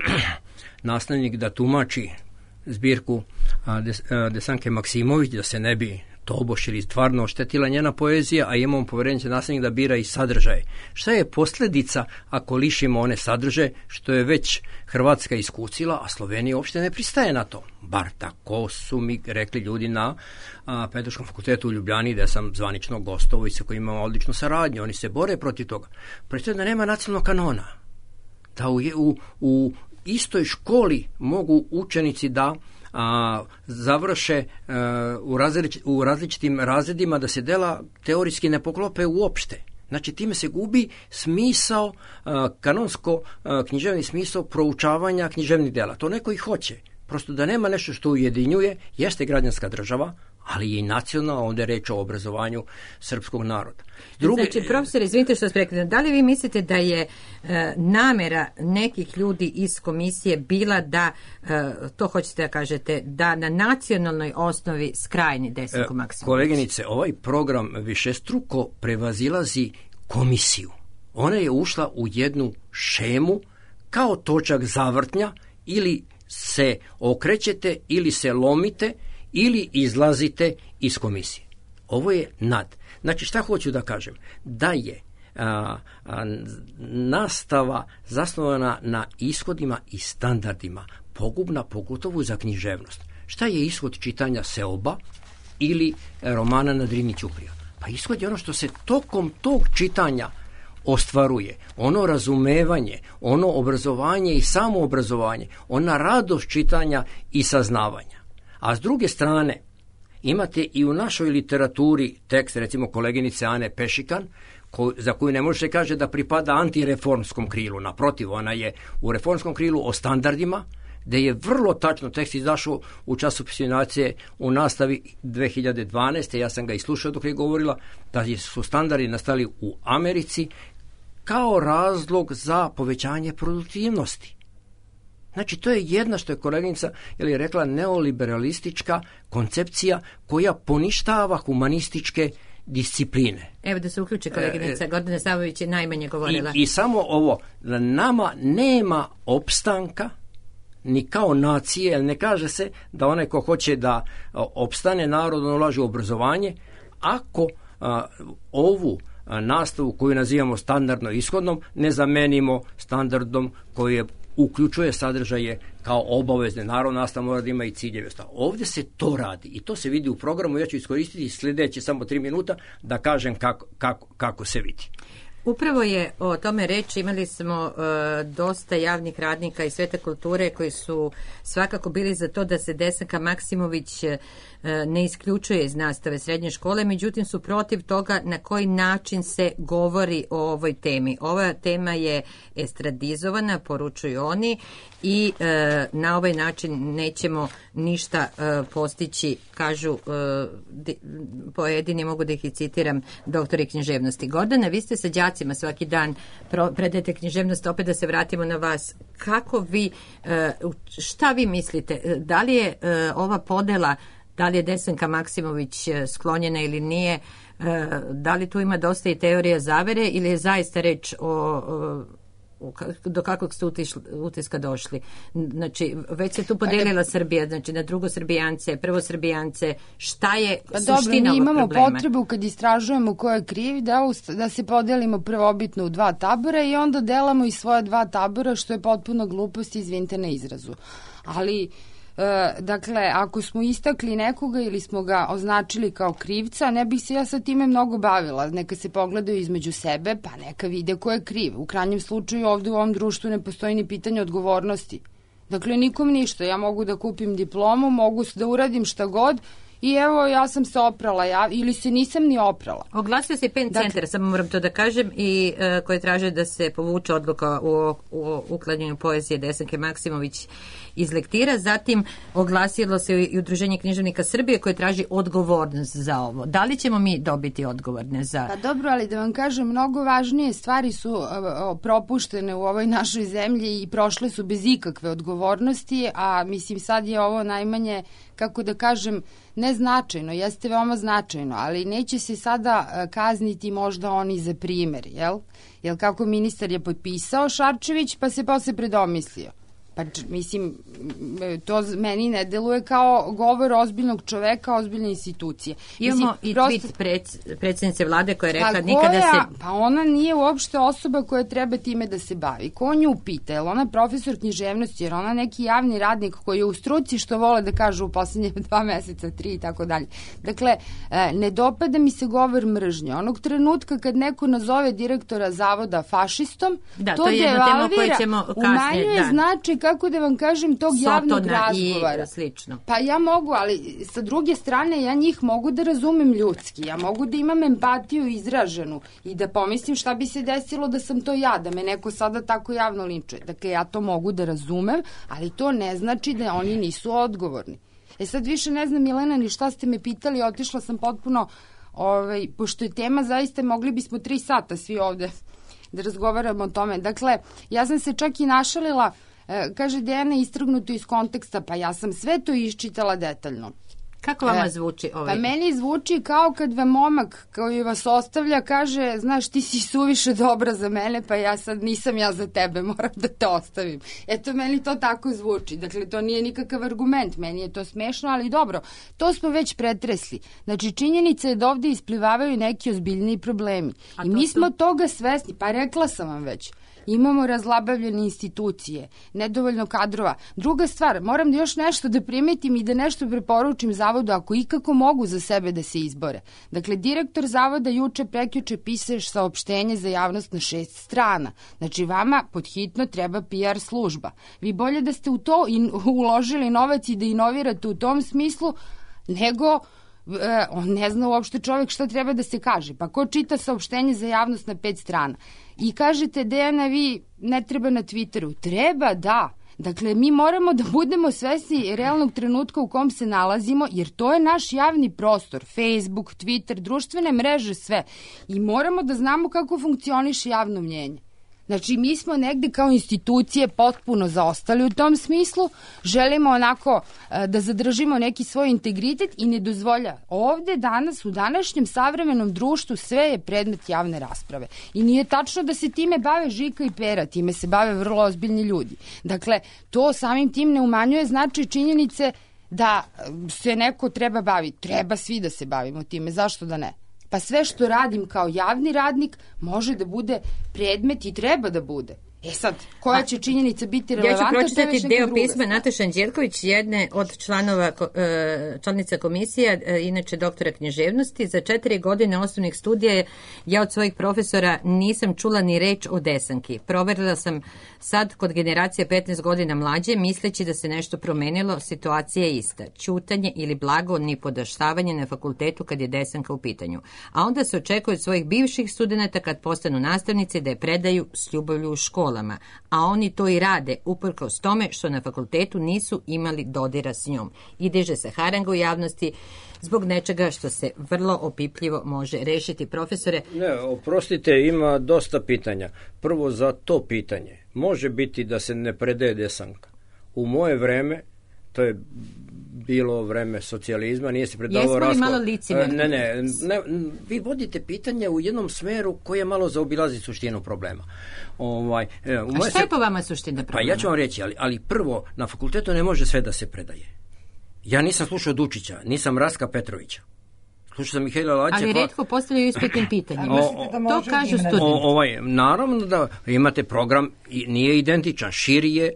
nastavnik da tumači zbirku Desanke Maksimović, da se ne bi tobož ili stvarno oštetila njena poezija, a imamo poverenje će nastavnik da bira i sadržaje. Šta je posljedica ako lišimo one sadržaje što je već Hrvatska iskusila, a Slovenija uopšte ne pristaje na to? Bar tako su mi rekli ljudi na a, Pedagoškom fakultetu u Ljubljani, gde sam zvanično gostovao i sa kojima imamo odličnu saradnju. Oni se bore protiv toga. Predstavljaju da nema nacionalnog kanona. Da u, u, u istoj školi mogu učenici da a, završe a, u, različ, u različitim razredima, da se dela teorijski ne poklope uopšte. Znači, time se gubi smisao, a, kanonsko a, književni smisao proučavanja književnih dela. To neko i hoće. Prosto da nema nešto što ujedinjuje, jeste građanska država, ali je i nacionalna, onda je reč o obrazovanju srpskog naroda. Drugi... Znači, profesor, izvinite što ste rekli, da li vi mislite da je e, namera nekih ljudi iz komisije bila da, e, to hoćete da kažete, da na nacionalnoj osnovi skrajni Desanku Maksimović? Koleginice, ovaj program višestruko prevazilazi komisiju. Ona je ušla u jednu šemu kao točak zavrtnja, ili se okrećete, ili se lomite, ili izlazite iz komisije. Ovo je nad. Znači, šta hoću da kažem? Da je a, a, nastava zasnovana na ishodima i standardima pogubna, pogotovo za književnost. Šta je ishod čitanja Seoba ili romana na Drini Ćuprija? Pa ishod je ono što se tokom tog čitanja ostvaruje, ono razumevanje, ono obrazovanje i samoobrazovanje, ona radost čitanja i saznavanja. A s druge strane, imate i u našoj literaturi tekst, recimo koleginice Ane Pešikan, ko, za koju ne može se kaže da pripada antireformskom krilu. Naprotiv, ona je u reformskom krilu o standardima, gde je vrlo tačno tekst izašao u časopisu Nacije u nastavi dve hiljade dvanaeste. Ja sam ga i slušao dok je govorila da su standardi nastali u Americi kao razlog za povećanje produktivnosti. Znači, to je jedna, što je koleginica je rekla, neoliberalistička koncepcija koja poništava humanističke discipline. Evo da se uključi koleginica, e, Gordana Savović je najmanje govorila. I, i samo ovo, nama nema opstanka ni kao nacije, jer ne kaže se da onaj ko hoće da opstane narod, on ulaže u obrazovanje, ako a, ovu a, nastavu koju nazivamo standardno ishodnom ne zamenimo standardom koji je uključuje sadržaje kao obavezne. Naravno, nastava mora da ima i ciljeve. Ovdje se to radi i to se vidi u programu. Ja ću iskoristiti sljedeće samo tri minuta da kažem kako, kako, kako se vidi. Upravo je o tome reći, imali smo uh, dosta javnih radnika i svete kulture koji su svakako bili za to da se Desanka Maksimović uh, ne isključuje iz nastave srednje škole, međutim su protiv toga na koji način se govori o ovoj temi. Ova tema je estradizovana, poručuju oni, i uh, na ovaj način nećemo ništa uh, postići, kažu uh, di, pojedini, mogu da ih i citiram, doktori književnosti. Gordana, vi ste sa đacima svaki dan predajete književnost, opet da se vratimo na vas. Kako vi, uh, šta vi mislite? Da li je uh, ova podela, da li je Desanka Maksimović sklonjena ili nije, uh, da li tu ima dosta i teorija zavere ili je zaista reč o... o do kakvog ste utiska došli? Znači, već se tu podelila Srbija, znači na drugosrbijance, prvosrbijance, šta je pa suština ovog problema? Dobro, mi imamo potrebu kad istražujemo ko je kriv, da, da se podelimo prvobitno u dva tabora i onda delamo i svoje dva tabora, što je potpuno glupost, izvinite na izrazu. Ali... E, dakle, ako smo istakli nekoga ili smo ga označili kao krivca, ne bih se ja sa time mnogo bavila. Neka se pogledaju između sebe, pa neka vide ko je kriv. U krajnjem slučaju ovdje u ovom društvu ne postoji ni pitanje odgovornosti. Dakle, nikom ništa. Ja mogu da kupim diplomu, mogu da uradim šta god i evo, ja sam se oprala, ja, ili se nisam ni oprala. Oglasio se Pen dakle, centar, samo moram to da kažem, i uh, koje traže da se povuče odluka u, u uklanjanju poezije Desanke Maksimović iz lektira. Zatim oglasilo se i Udruženje književnika Srbije koje traži odgovornost za ovo. Da li ćemo mi dobiti odgovorne za... Pa dobro, ali da vam kažem, mnogo važnije stvari su uh, propuštene u ovoj našoj zemlji i prošle su bez ikakve odgovornosti, a mislim sad je ovo najmanje, kako da kažem, neznačajno, jeste veoma značajno, ali neće se sada kazniti možda oni za primjer, jel? Jel kako ministar je potpisao Šarčević, pa se posle predomislio. Pa, mislim, to meni ne deluje kao govor ozbiljnog čoveka, ozbiljne institucije. Imamo mislim, i prosto... tweet pred, predsjednice vlade koja je rekla pa nikada koja, se... Pa ona nije uopšte osoba koja treba time da se bavi. Ko nju pita? Je li ona profesor književnosti? Jer ona neki javni radnik koji je u struci, što vole da kažu u poslednje dva meseca, tri i tako dalje. Dakle, ne dopada mi se govor mržnje. Onog trenutka kad neko nazove direktora zavoda fašistom, da, to, to je jedna tema o kojoj devalvira, ćemo kasnije, umanjuje da. Znači, kako da vam kažem, tog Sotona javnog razgovora. I slično. Pa ja mogu, ali sa druge strane ja njih mogu da razumem ljudski. Ja mogu da imam empatiju izraženu i da pomislim šta bi se desilo da sam to ja, da me neko sada tako javno linčuje. Dakle, ja to mogu da razumem, ali to ne znači da oni nisu odgovorni. E sad više ne znam, Milena, ni šta ste me pitali, otišla sam potpuno, ovaj, pošto je tema zaista, mogli bismo tri sata svi ovde da razgovaramo o tome. Dakle, ja sam se čak i našalila, e, kaže Dejana, istrgnuto iz konteksta, pa ja sam sve to iščitala detaljno. Kako vama zvuči ovaj? Pa meni zvuči kao kad vam momak koji vas ostavlja kaže, znaš, ti si suviše dobra za mene, pa ja sad nisam ja za tebe, moram da te ostavim. Eto, meni to tako zvuči. Dakle, to nije nikakav argument, meni je to smešno, ali dobro, to smo već pretresli. Znači, činjenica je da ovde isplivavaju neki ozbiljniji problemi. A I mi su... smo toga svesni, pa rekla sam vam već. Imamo razlabavljene institucije, nedovoljno kadrova. Druga stvar, moram da još nešto da primetim i da nešto preporučim zavodu ako ikako mogu za sebe da se izbore. Dakle, direktor zavoda juče prekjuče pisaš saopštenje za javnost na šest strana. Znači, vama podhitno treba P R služba. Vi bolje da ste u to in, uložili novac i da inovirate u tom smislu, nego... E, on ne zna uopšte čovjek šta treba da se kaže. Pa ko čita saopštenje za javnost na pet strana? I kažete, Dejana, vi ne treba na Twitteru. Treba, da. Dakle, mi moramo da budemo svesni realnog trenutka u kom se nalazimo, jer to je naš javni prostor. Facebook, Twitter, društvene mreže, sve. I moramo da znamo kako funkcioniše javno mnjenje. Znači, mi smo negde kao institucije potpuno zaostali u tom smislu, želimo onako da zadržimo neki svoj integritet i ne dozvolja. Ovde danas, u današnjem savremenom društvu, sve je predmet javne rasprave. I nije tačno da se time bave Žika i Pera, time se bave vrlo ozbiljni ljudi. Dakle, to samim tim ne umanjuje značaj činjenice da se neko treba baviti. Treba svi da se bavimo time, zašto da ne? Pa sve što radim kao javni radnik može da bude predmet i treba da bude. E sad, koja će činjenica biti relevantna? Ja ću pročitati deo pisma Nataša Anđelković, jedne od članova, članica komisije, inače doktora književnosti. Za četiri godine osnovnih studija ja od svojih profesora nisam čula ni reč o Desanki. Proverila sam sad kod generacije petnaest godina mlađe, misleći da se nešto promenilo, situacija je ista. Ćutanje ili blago ni podaštavanje na fakultetu kad je Desanka u pitanju. A onda se očekuje od svojih bivših studenta kad postanu nastavnice da je predaju s ljubavlju u školu. A oni to i rade, uprkos tome što na fakultetu nisu imali dodira s njom. I diže se haranga u javnosti zbog nečega što se vrlo opipljivo može rešiti. Profesore... Ne, oprostite, ima dosta pitanja. Prvo za to pitanje. Može biti da se ne predaje Desanka. U moje vreme, to je bilo vreme socijalizma, nije se predavao razgovor. Jesmo li malo licemerni? Ne, ne, ne, vi vodite pitanje u jednom smeru koje malo zaobilazi suštinu problema. Ovaj, u A šta je po vama suština problema? Pa ja ću vam reći, ali, ali prvo, na fakultetu ne može sve da se predaje. Ja nisam slušao Dučića, nisam Raska Petrovića. Slušao sam Mihajla Lađeva. Ali retko postavljaju ispitnim pitanjima. To kažu studenti. Ovaj, naravno da imate program, nije identičan, širi je,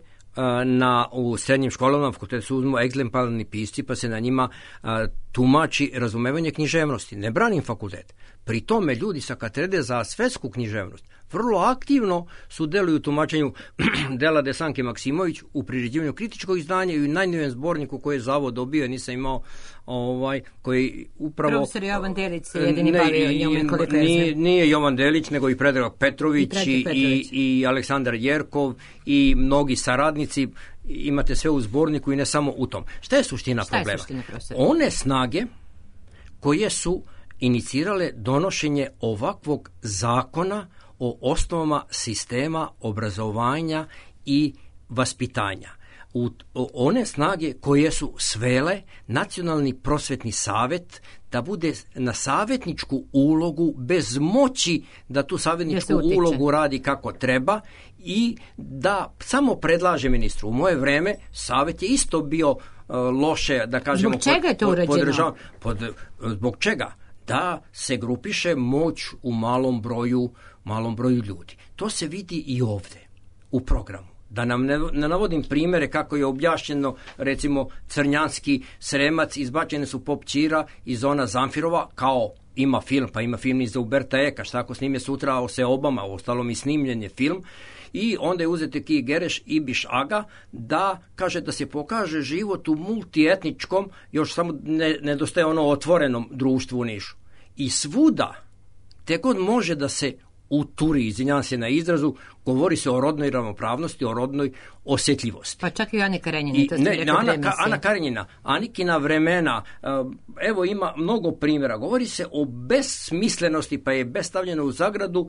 na, u srednjim školama, na fakultetu se uzmu egzemplarni pisci, pa se na njima a, tumači razumevanje književnosti. Ne branim fakultet. Pri tome ljudi sa katedre za svetsku književnost vrlo aktivno sudeluju u tumačenju dela Desanke Maksimović, u priređivanju kritičkog izdanja i u najnovijem zborniku koji je zavod dobio, nisam imao ovaj, koji upravo... Profesor Jovan Delić se jedini bavio njome koliko je nije, nije Jovan Delić, nego i Predrag Petrović i, i, Petrović. i, i Aleksandar Jerkov i mnogi saradnici. Imate sve u zborniku i ne samo u tom. Šta je suština Šta problema? Je suština, One snage koje su inicirale donošenje ovakvog zakona o osnovama sistema obrazovanja i vaspitanja. u one snage koje su svele Nacionalni prosvetni savet da bude na savjetničku ulogu bez moći da tu savjetničku ulogu radi kako treba i da samo predlaže ministru. U moje vreme savjet je isto bio uh, loše, da kažemo... Zbog čega je to urađeno? Pod, zbog čega? Da se grupiše moć u malom broju, malom broju ljudi. To se vidi i ovdje u programu. Da nam ne, ne navodim primere kako je objašnjeno, recimo Crnjanski Sremac, izbačene su pop ćira iz zona Zamfirova, kao ima film, pa ima film iz Uberta Eka, šta ako snime sutra o Seobama, ostalom i snimljen je film, i onda je uzeti Ki Gereš i Biš Aga da kaže da se pokaže život u multietničkom, još samo ne, nedostaje ono otvorenom društvu u Nišu. I svuda, te god može da se uturi, izvinjavam se na izrazu, govori se o rodnoj ravnopravnosti, o rodnoj osjetljivosti. Pa čak i Ana Karenjina. I, ne, Ana, Ka, Ana Karenjina, Anikina vremena, evo ima mnogo primjera, govori se o besmislenosti, pa je bez stavljeno u zagradu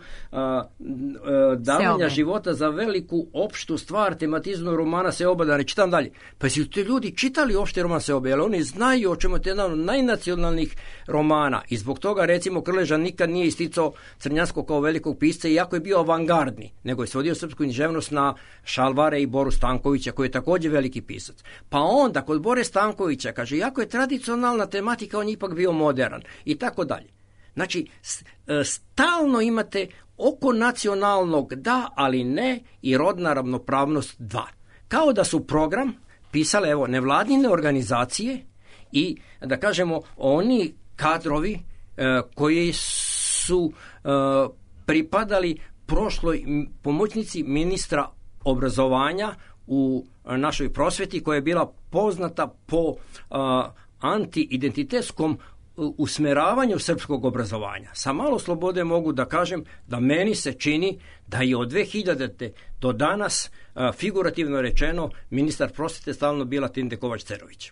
davanja Seobe. Života za veliku opštu stvar, tematizmu romana Seoba, da ne čitam dalje. Pa su te ljudi čitali opšte roman Seobe, jer oni znaju o čemu je jedan od najnacionalnih romana i zbog toga recimo Krleža nikad nije isticao Crnjanskog kao velikog pisca, iako je bio avangardni, nego je svodio srpsku književnost na Šalvare i Boru Stankovića, koji je također veliki pisac. Pa onda, kod Bore Stankovića, kaže, iako je tradicionalna tematika, on je ipak bio modern i tako dalje. Znači, stalno imate oko nacionalnog da, ali ne, i rodna ravnopravnost dva. Kao da su program pisale, evo, nevladine organizacije i, da kažemo, oni kadrovi e, koji su e, pripadali prošloj pomoćnici ministra obrazovanja u našoj prosveti, koja je bila poznata po uh, anti-identitetskom usmeravanju srpskog obrazovanja. Sa malo slobode mogu da kažem da meni se čini da je od dve hiljadite do danas, uh, figurativno rečeno, ministar prosvete stalno bila Tinde Kovač-Cerović.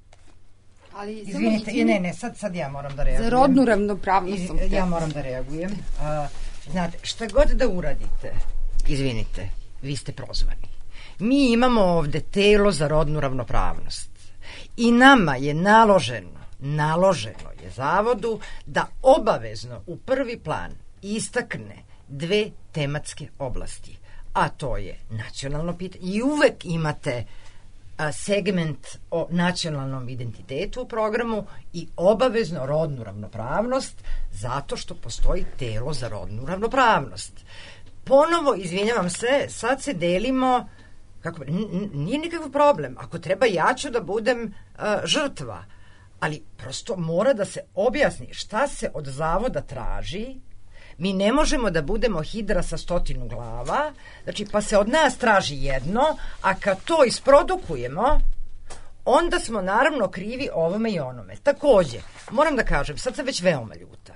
Ali izvinite, izvinite, ne, ne, sad, sad ja moram da reagujem. Za rodnu ravnopravnost sam Ja moram da reagujem. Uh, znate, šta god da uradite, izvinite, vi ste prozvani. Mi imamo ovde telo za rodnu ravnopravnost i nama je naloženo, naloženo je zavodu da obavezno u prvi plan istakne dve tematske oblasti, a to je nacionalno pitanje i uvek imate segment o nacionalnom identitetu u programu i obavezno rodnu ravnopravnost, zato što postoji telo za rodnu ravnopravnost. Ponovo, izvinjavam se, sad se delimo, kako, n- nije nikakav problem, ako treba ja ću da budem uh, žrtva, ali prosto mora da se objasni šta se od zavoda traži. Mi ne možemo da budemo hidra sa stotinu glava, znači pa se od nas traži jedno, a kad to isprodukujemo, onda smo naravno krivi ovome i onome. Takođe, moram da kažem, sad sam već veoma ljuta.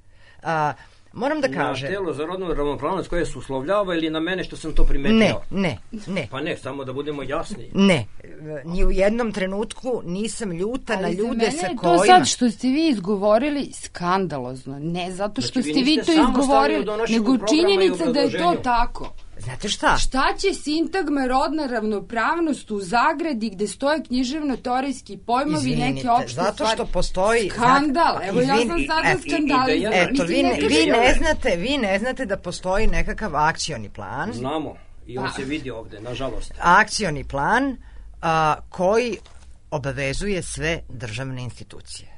A, moram da kažem... Na telo za rodnu ravnopravnost koje se uslovljava ili na mene što sam to primetio? Ne, ne, ne. Pa ne, samo da budemo jasni. Ne, ni u jednom trenutku nisam ljuta ali na ljude sa kojima... Ali to sad što ste vi izgovorili skandalozno. Ne zato što znači, ste vi to izgovorili, nego činjenica da je to tako. Znate šta? Šta će sintagma rodna ravnopravnost u zagradi gde stoje književno-teorijski pojmovi i neke opšte stvari? Zato što postoji... Skandal, evo ja sam sada skandalizam. Eto, vi ne, vi, ne znate, vi ne znate da postoji nekakav akcioni plan. Znamo, i on pa. se vidi ovde, nažalost. Akcioni plan a, koji obavezuje sve državne institucije.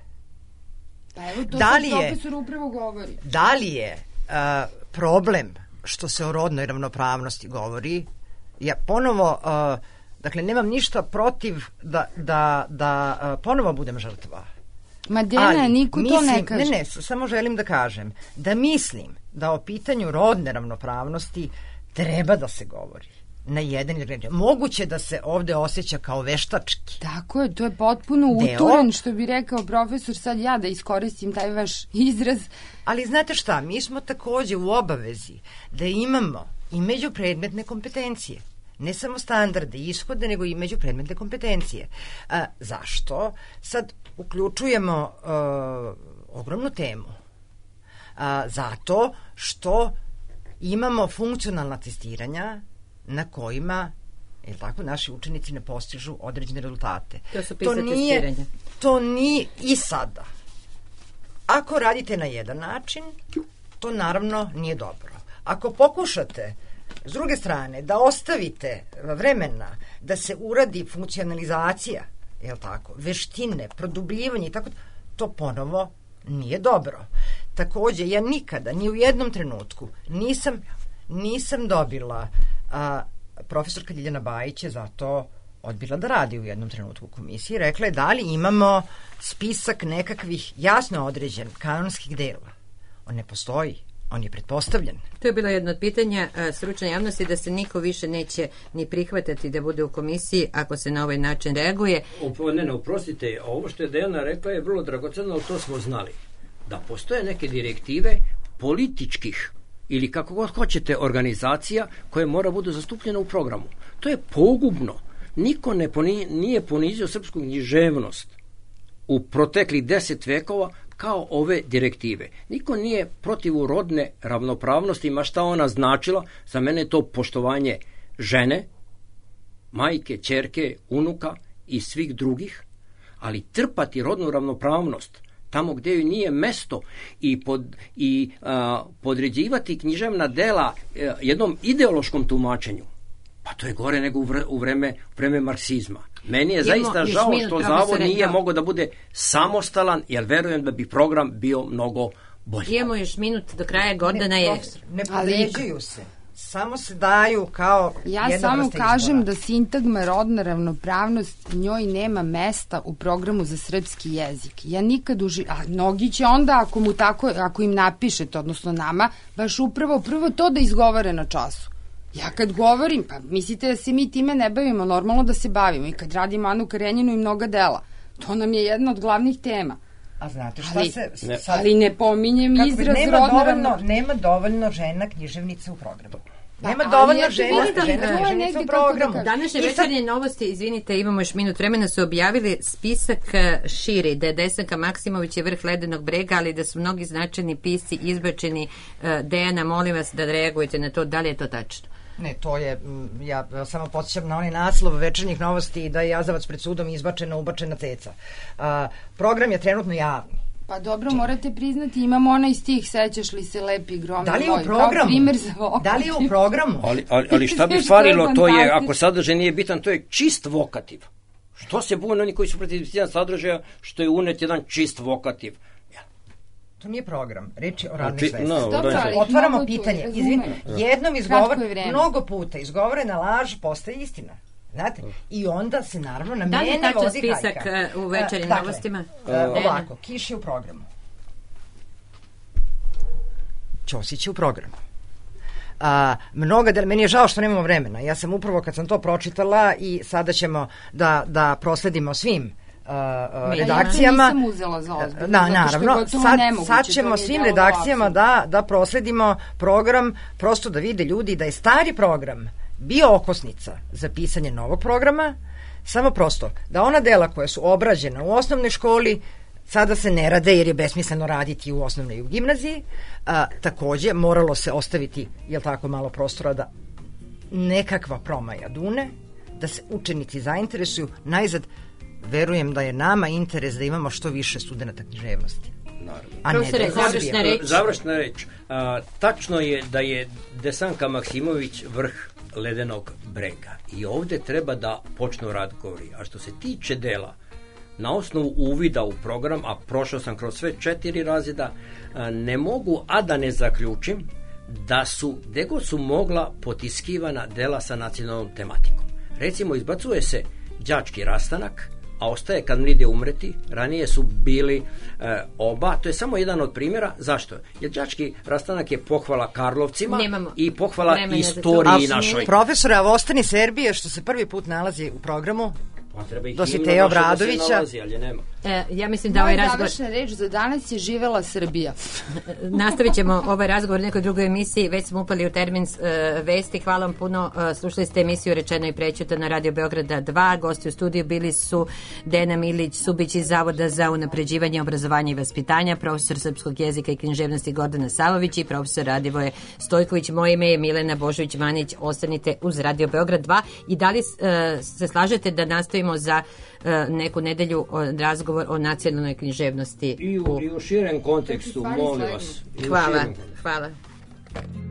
Pa evo to da sad je, profesor upravo govori. Da li je a, problem što se o rodnoj ravnopravnosti govori? Ja ponovo, uh, dakle, nemam ništa protiv da, da, da uh, ponovo budem žrtva. Ma Dena, niko mislim, to ne kaže. Ne, ne, samo želim da kažem da mislim da o pitanju rodne ravnopravnosti treba da se govori na jedan ili drugi. Moguće da se ovde osjeća kao veštački. Tako je, to je potpuno uturen, što bi rekao profesor, sad ja da iskoristim taj vaš izraz. Ali znate šta, mi smo takođe u obavezi da imamo i međupredmetne kompetencije. Ne samo standarde, ishode, nego i međupredmetne kompetencije. A, zašto? Sad uključujemo a, ogromnu temu. A, zato što imamo funkcionalna testiranja na kojima Jer tako naši učenici ne postižu određene rezultate. To su to nije, to nije i sada. Ako radite na jedan način, to naravno nije dobro. Ako pokušate s druge strane da ostavite vremena da se uradi funkcionalizacija, je li tako, veštine, produbljivanje i tako, to ponovo nije dobro. Takođe, ja nikada, ni u jednom trenutku nisam, nisam dobila, a, profesorka Ljiljana Bajić je zato odbila da radi u jednom trenutku u komisiji, rekla je da li imamo spisak nekakvih jasno određen kanonskih dela. On ne postoji. On je pretpostavljen. To je bilo jedno od pitanja stručne javnosti, da se niko više neće ni prihvatati da bude u komisiji ako se na ovaj način reaguje. O, ne, ne, oprostite, ovo što je Dejana rekla je vrlo dragoceno, ali to smo znali. Da postoje neke direktive političkih ili kako god hoćete organizacija koje mora budu zastupljene u programu. To je pogubno. Niko ne poni, nije ponizio srpsku književnost u proteklih deset vekova kao ove direktive. Niko nije protiv rodne ravnopravnosti, ma šta ona značila, za mene je to poštovanje žene, majke, ćerke, unuka i svih drugih, ali trpati rodnu ravnopravnost tamo gdje joj nije mesto i, pod, i a, podređivati književna dela a, jednom ideološkom tumačenju, pa to je gore nego u, vre, u, vreme, u vreme marksizma. Meni je Idemo, zaista žao što Zavod nije da. mogao da bude samostalan, jer verujem da bi program bio mnogo bolji. Imamo još minut do kraja, Gordana je... Ne podređuju se, samo se daju kao... Ja samo kažem izbora. Da sintagma rodna ravnopravnost njoj nema mesta u programu za srpski jezik. Ja nikad uži... A mnogi će onda, ako, mu tako, ako im napišete, odnosno nama, baš upravo prvo to da izgovore na času. Ja kad govorim, pa mislite da se mi time ne bavimo, normalno da se bavimo i kad radimo Anu Karenjinu i mnoga dela. To nam je jedna od glavnih tema. A znate šta ali, se... Ne. Ali ne pominjem kako izraz nema rodna dovoljno, ravno... nema dovoljno žena književnica u programu. Pa, nema dovoljno ja žena, da, žena da, književnica u programu. Da Današnje večernje novosti, izvinite, imamo još minut vremena, su objavili spisak širi, da je Desanka Maksimović je vrh ledenog brega, ali da su mnogi značajni pisci izbačeni. Dejana, molim vas da reagujete na to, da li je to tačno? Ne, to je, ja samo podsjećam na onaj naslov večernjih novosti da je Jazavac pred sudom izbačena, ubačena ceca. A, program je trenutno javni. Pa dobro, morate priznati, imamo onaj stih, sećaš li se lepi grom. Da li je u programu? Da li je u programu? Ali, ali, ali šta bi falilo, to je, ako sadržaj nije bitan, to je čist vokativ. Što se bune oni koji su protiv sadržaja, što je unet jedan čist vokativ? To nije program, reč je o radnoj svesti. No, Otvaramo pitanje. Izvin, jednom izgovor, mnogo puta izgovorena laž postaje istina. Znate? I onda se naravno na da mene vodi hajka. Da li je tačan spisak u večernjim dakle, novostima? Uh, ovako, Kiš je u programu. Ćosić je u programu. A, mnoga del, meni je žao što nemamo vremena. Ja sam upravo kad sam to pročitala i sada ćemo da, da prosledimo svim Uh, uh, redakcijama. Ja nisam uzela za ozbiljno, da, naravno, sad, sad ćemo svim redakcijama da, da prosledimo program, prosto da vide ljudi da je stari program bio okosnica za pisanje novog programa, samo prosto da ona dela koja su obrađena u osnovnoj školi sada se ne rade jer je besmisleno raditi u osnovnoj i u gimnaziji. A, takođe moralo se ostaviti, jel tako, malo prostora da nekakva promaja dune, da se učenici zainteresuju. Najzad verujem da je nama interes da imamo što više studenta književnosti. Naravno. Završna reč. Završna reč. A, tačno je da je Desanka Maksimović vrh ledenog brega i ovde treba da počnu razgovori. A što se tiče dela, na osnovu uvida u program, a prošao sam kroz sve četiri razreda, ne mogu a da ne zaključim da su, gde god su mogla, potiskivana dela sa nacionalnom tematikom. Recimo, izbacuje se đački rastanak, a ostaje Kad mlide umreti. Ranije su bili e, oba. To je samo jedan od primjera. Zašto? Jer đački rastanak je pohvala Karlovcima Nemamo. i pohvala istoriji našoj. Profesore, a ostani Serbije, što se prvi put nalazi u programu, pa treba i Dositej Obradovića. Da se nalazi, ali je nema. E, ja mislim da ovaj razgovor... Moja završna reč za danas je živela Srbija. Nastavit ćemo ovaj razgovor u nekoj drugoj emisiji. Već smo upali u termin uh, vesti. Hvala vam puno. Uh, slušali ste emisiju Rečeno i prećuto na Radio Beograda dva. Gosti u studiju bili su Dena Milić-Subić iz Zavoda za unapređivanje obrazovanja i vaspitanja, profesor srpskog jezika i književnosti Gordana Savović i profesor Radivoje Stojković. Moje ime je Milena Božović-Manić. Ostanite uz Radio Beograd dva. I da li uh, se slažete da nastavimo za uh, neku nedelju razgovor o nacionalnoj književnosti? I u, i u širem kontekstu, molim vas. Hvala, hvala.